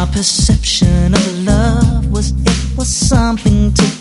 perception of love was, it was something to